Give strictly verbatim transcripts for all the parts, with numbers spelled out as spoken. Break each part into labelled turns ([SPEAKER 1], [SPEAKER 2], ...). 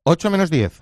[SPEAKER 1] ocho menos diez.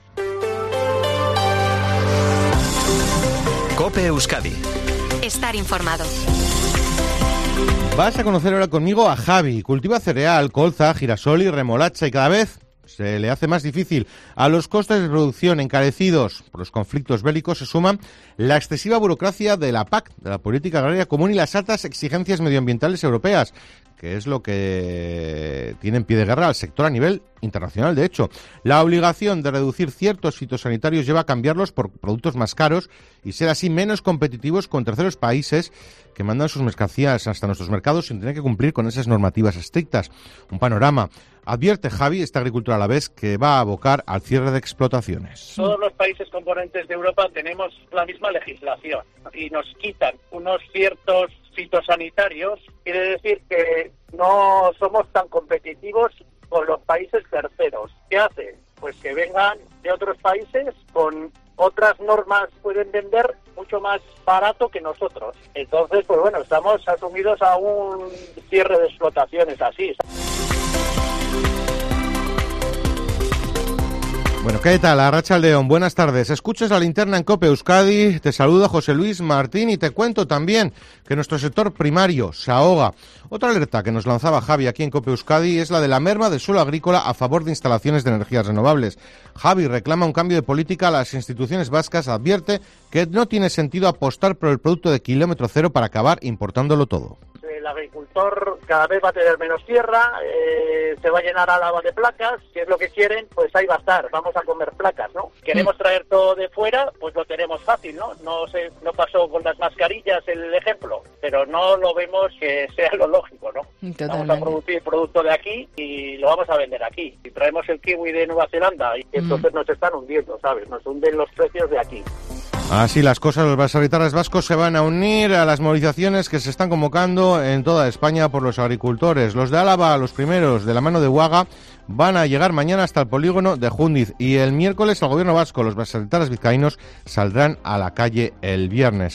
[SPEAKER 2] COPE Euskadi.
[SPEAKER 3] Estar informado.
[SPEAKER 1] Vas a conocer ahora conmigo a Javi. Cultiva cereal, colza, girasol y remolacha y cada vez se le hace más difícil. A los costes de producción encarecidos por los conflictos bélicos se suman la excesiva burocracia de la P A C, de la Política Agraria Común, y las altas exigencias medioambientales europeas, que es lo que tiene en pie de guerra al sector a nivel internacional. De hecho, la obligación de reducir ciertos fitosanitarios lleva a cambiarlos por productos más caros y ser así menos competitivos con terceros países que mandan sus mercancías hasta nuestros mercados sin tener que cumplir con esas normativas estrictas. Un panorama, advierte Javi, este agricultor alavés, que va a abocar al cierre de explotaciones.
[SPEAKER 4] Todos los países componentes de Europa tenemos la misma legislación y nos quitan unos ciertos fitosanitarios. Quiere decir que no somos tan competitivos con los países terceros. ¿Qué hace? Pues que vengan de otros países con otras normas, pueden vender mucho más barato que nosotros. Entonces, pues bueno, estamos asumidos a un cierre de explotaciones así.
[SPEAKER 1] Bueno, ¿qué tal? Arratsaldeon, buenas tardes. Escuchas la linterna en COPE Euskadi. Te saluda José Luis Martín y te cuento también que nuestro sector primario se ahoga. Otra alerta que nos lanzaba Javi aquí en COPE Euskadi es la de la merma del suelo agrícola a favor de instalaciones de energías renovables. Javi reclama un cambio de política a las instituciones vascas, advierte que no tiene sentido apostar por el producto de kilómetro cero para acabar importándolo todo.
[SPEAKER 4] El agricultor cada vez va a tener menos tierra, eh, se va a llenar Álava de placas, si es lo que quieren, pues ahí va a estar, vamos a comer placas, ¿no? Queremos traer todo de fuera, pues lo tenemos fácil, ¿no? No sé, no pasó con las mascarillas el ejemplo, pero no lo vemos que sea lo lógico, ¿no? Totalmente. Vamos a producir producto de aquí y lo vamos a vender aquí. Si traemos el kiwi de Nueva Zelanda, y entonces mm. nos están hundiendo, ¿sabes? Nos hunden los precios de aquí.
[SPEAKER 1] Así las cosas, los baserritarras vascos se van a unir a las movilizaciones que se están convocando en toda España por los agricultores. Los de Álava, los primeros, de la mano de Uaga, van a llegar mañana hasta el polígono de Jundiz y el miércoles al gobierno vasco. Los baserritarras vizcaínos saldrán a la calle el viernes.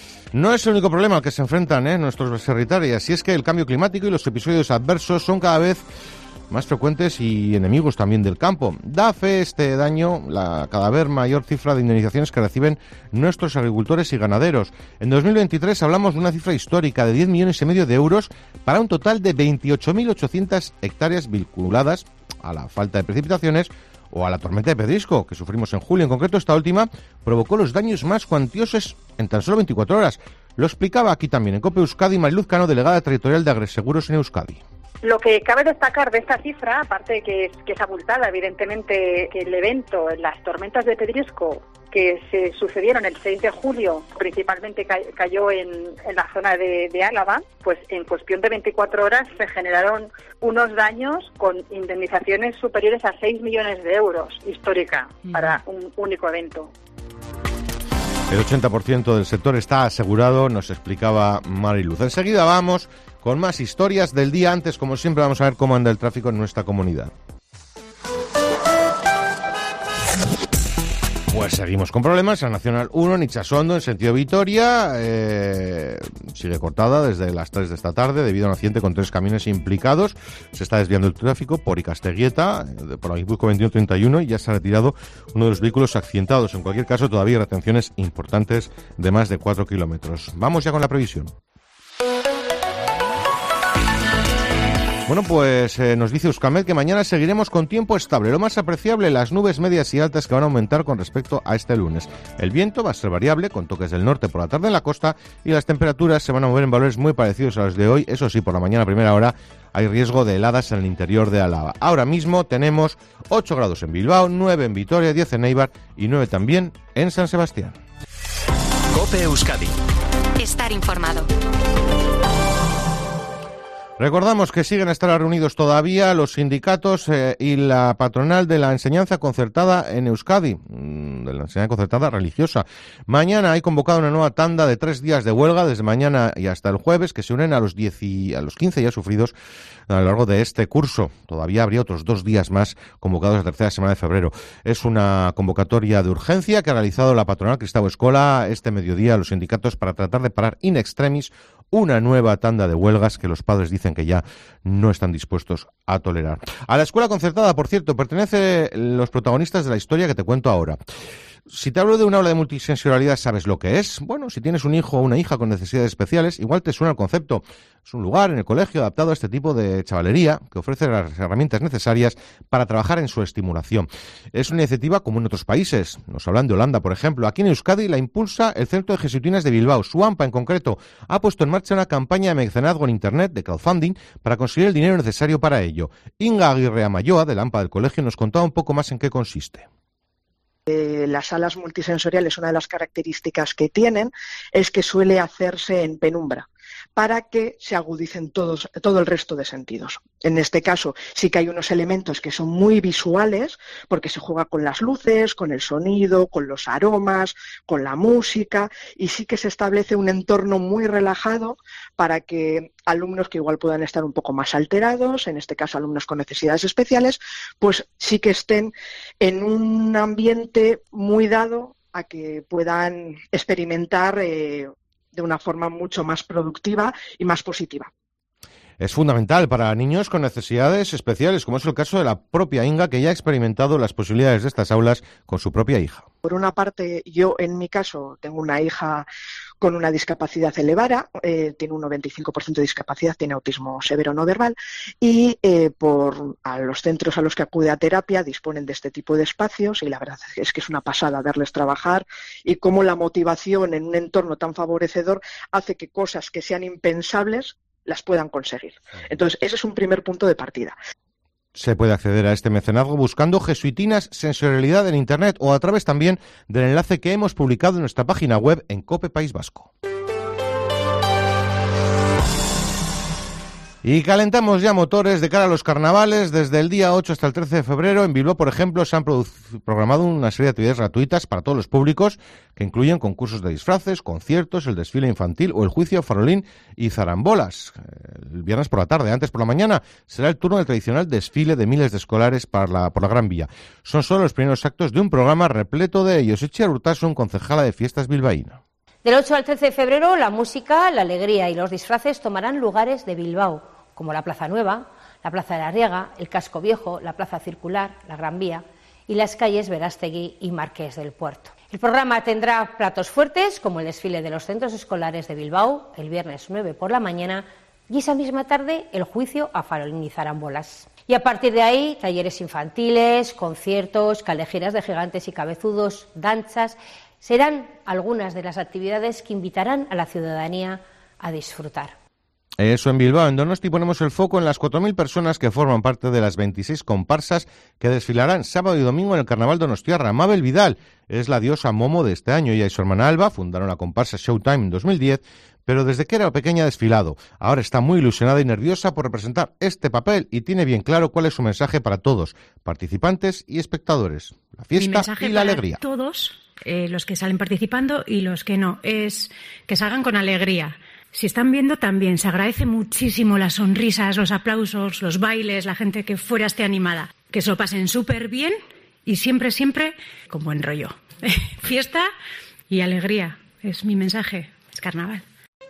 [SPEAKER 1] No es el único problema al que se enfrentan ¿eh? nuestros baserritarias, y es que el cambio climático y los episodios adversos son cada vez más frecuentes y enemigos también del campo. Da fe este daño la cada vez mayor cifra de indemnizaciones que reciben nuestros agricultores y ganaderos. En dos mil veintitrés hablamos de una cifra histórica de diez millones y medio de euros para un total de veintiocho mil ochocientas hectáreas vinculadas a la falta de precipitaciones o a la tormenta de pedrisco que sufrimos en julio. En concreto, esta última provocó los daños más cuantiosos en tan solo veinticuatro horas. Lo explicaba aquí también en COPE Euskadi Mariluz Cano, delegada territorial de Agreseguros en Euskadi.
[SPEAKER 5] Lo que cabe destacar de esta cifra, aparte de que es, que es abultada, evidentemente, que el evento, las tormentas de pedrisco que se sucedieron el seis de julio, principalmente ca- cayó en, en la zona de, de Álava, pues en cuestión de veinticuatro horas se generaron unos daños con indemnizaciones superiores a seis millones de euros, histórica, mm. para un único evento.
[SPEAKER 1] El ochenta por ciento del sector está asegurado, nos explicaba Mariluz. Enseguida vamos con más historias del día antes. Como siempre, vamos a ver cómo anda el tráfico en nuestra comunidad. Pues seguimos con problemas. La Nacional uno en Itxasondo, en sentido Vitoria, eh, sigue cortada desde las tres de esta tarde debido a un accidente con tres camiones implicados. Se está desviando el tráfico por Ikasteguieta, por la Guipuzcoa veintiuno treinta y uno, y ya se ha retirado uno de los vehículos accidentados. En cualquier caso, todavía hay retenciones importantes de más de cuatro kilómetros. Vamos ya con la previsión. Bueno, pues eh, nos dice Euskalmet que mañana seguiremos con tiempo estable. Lo más apreciable, las nubes medias y altas que van a aumentar con respecto a este lunes. El viento va a ser variable, con toques del norte por la tarde en la costa, y las temperaturas se van a mover en valores muy parecidos a los de hoy. Eso sí, por la mañana a primera hora hay riesgo de heladas en el interior de Álava. Ahora mismo tenemos ocho grados en Bilbao, nueve en Vitoria, diez en Eibar y nueve también en San Sebastián.
[SPEAKER 2] COPE Euskadi.
[SPEAKER 3] Estar informado.
[SPEAKER 1] Recordamos que siguen a estar reunidos todavía los sindicatos eh, y la patronal de la enseñanza concertada en Euskadi, de la enseñanza concertada religiosa. Mañana hay convocada una nueva tanda de tres días de huelga, desde mañana y hasta el jueves, que se unen a los diez y a los quince ya sufridos a lo largo de este curso. Todavía habría otros dos días más convocados la tercera semana de febrero. Es una convocatoria de urgencia que ha realizado la patronal Kristau Eskola este mediodía a los sindicatos para tratar de parar in extremis una nueva tanda de huelgas que los padres dicen que ya no están dispuestos a tolerar. A la escuela concertada, por cierto, pertenece los protagonistas de la historia que te cuento ahora. Si te hablo de un aula de multisensorialidad, ¿sabes lo que es? Bueno, si tienes un hijo o una hija con necesidades especiales, igual te suena el concepto. Es un lugar en el colegio adaptado a este tipo de chavalería que ofrece las herramientas necesarias para trabajar en su estimulación. Es una iniciativa como en otros países. Nos hablan de Holanda, por ejemplo. Aquí en Euskadi la impulsa el Centro de Jesuitinas de Bilbao. Su AMPA, en concreto, ha puesto en marcha una campaña de mecenazgo en Internet, de crowdfunding, para conseguir el dinero necesario para ello. Inga Aguirre Amayoa, del AMPA del colegio, nos contaba un poco más en qué consiste.
[SPEAKER 6] Eh, las salas multisensoriales, una de las características que tienen es que suele hacerse en penumbra para que se agudicen todos, todo el resto de sentidos. En este caso sí que hay unos elementos que son muy visuales porque se juega con las luces, con el sonido, con los aromas, con la música, y sí que se establece un entorno muy relajado para que alumnos que igual puedan estar un poco más alterados, en este caso alumnos con necesidades especiales, pues sí que estén en un ambiente muy dado a que puedan experimentar eh, de una forma mucho más productiva y más positiva.
[SPEAKER 1] Es fundamental para niños con necesidades especiales, como es el caso de la propia Inga, que ya ha experimentado las posibilidades de estas aulas con su propia hija.
[SPEAKER 6] Por una parte, yo en mi caso tengo una hija con una discapacidad elevada, eh, tiene un noventa y cinco por ciento de discapacidad, tiene autismo severo no verbal, y eh, por a los centros a los que acude a terapia disponen de este tipo de espacios, y la verdad es que es una pasada verles trabajar y cómo la motivación en un entorno tan favorecedor hace que cosas que sean impensables las puedan conseguir. Entonces, ese es un primer punto de partida.
[SPEAKER 1] Se puede acceder a este mecenazgo buscando Jesuitinas Sensorialidad en Internet o a través también del enlace que hemos publicado en nuestra página web en COPE País Vasco. Y calentamos ya motores de cara a los carnavales. Desde el día ocho hasta el trece de febrero en Bilbao, por ejemplo, se han programado una serie de actividades gratuitas para todos los públicos que incluyen concursos de disfraces, conciertos, el desfile infantil o el juicio farolín y zarambolas. El viernes por la tarde, antes por la mañana, será el turno del tradicional desfile de miles de escolares para la, por la Gran Vía. Son solo los primeros actos de un programa repleto de ellos. Etxear Urtasun, concejala de fiestas bilbaína.
[SPEAKER 7] Del ocho al trece de febrero, la música, la alegría y los disfraces tomarán lugares de Bilbao, como la Plaza Nueva, la Plaza de la Riega, el Casco Viejo, la Plaza Circular, la Gran Vía y las calles Verástegui y Marqués del Puerto. El programa tendrá platos fuertes, como el desfile de los centros escolares de Bilbao, el viernes nueve por la mañana, y esa misma tarde el juicio a farolín y zarambolas. Y a partir de ahí, talleres infantiles, conciertos, callejeras de gigantes y cabezudos, danzas, serán algunas de las actividades que invitarán a la ciudadanía a disfrutar.
[SPEAKER 1] Eso en Bilbao. En Donosti ponemos el foco en las cuatro mil personas que forman parte de las veintiséis comparsas que desfilarán sábado y domingo en el Carnaval donostiarra. Mabel Vidal es la diosa Momo de este año. Ella y su hermana Alba fundaron la comparsa Showtime en dos mil diez, pero desde que era pequeña ha desfilado. Ahora está muy ilusionada y nerviosa por representar este papel y tiene bien claro cuál es su mensaje para todos, participantes y espectadores. La fiesta y la alegría.
[SPEAKER 8] Todos, eh, los que salen participando y los que no, es que salgan con alegría. Si están viendo también, se agradece muchísimo las sonrisas, los aplausos, los bailes, la gente que fuera esté animada. Que se lo pasen súper bien y siempre, siempre con buen rollo. Fiesta y alegría, es mi mensaje, es carnaval.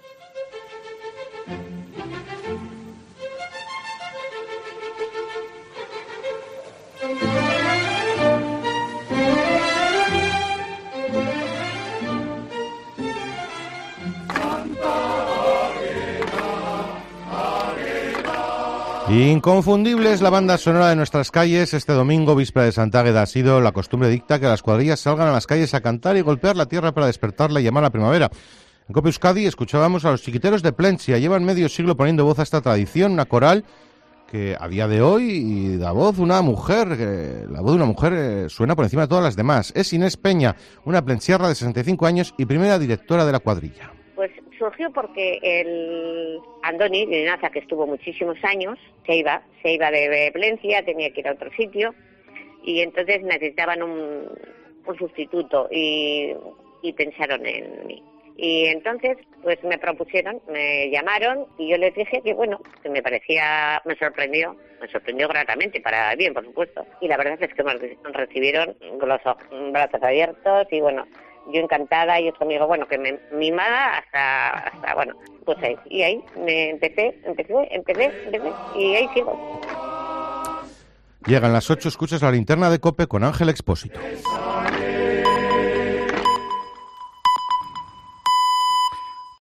[SPEAKER 1] Inconfundible es la banda sonora de nuestras calles. Este domingo, víspera de Santa Águeda, ha sido la costumbre dicta que las cuadrillas salgan a las calles a cantar y golpear la tierra para despertarla y llamar a la primavera. En COPE Euskadi escuchábamos a los chiquiteros de Plencia. Llevan medio siglo poniendo voz a esta tradición, una coral que a día de hoy da voz una mujer, que la voz de una mujer eh, suena por encima de todas las demás. Es Inés Peña, una plenciarra de sesenta y cinco años y primera directora de la cuadrilla.
[SPEAKER 9] Pues surgió porque el Andoni, de Naza, que estuvo muchísimos años, se iba, se iba de Plencia, tenía que ir a otro sitio, y entonces necesitaban un, un sustituto y, y pensaron en mí. Y entonces, pues me propusieron, me llamaron y yo les dije que bueno, que me parecía, me sorprendió, me sorprendió gratamente, para bien, por supuesto. Y la verdad es que me recibieron con los brazos abiertos y bueno, yo encantada y otro amigo, bueno, que me mimada hasta, hasta bueno, pues ahí. Y ahí me empecé, empecé, empecé, empecé y ahí sigo.
[SPEAKER 1] Llegan las ocho, escuchas la linterna de COPE con Ángel Expósito.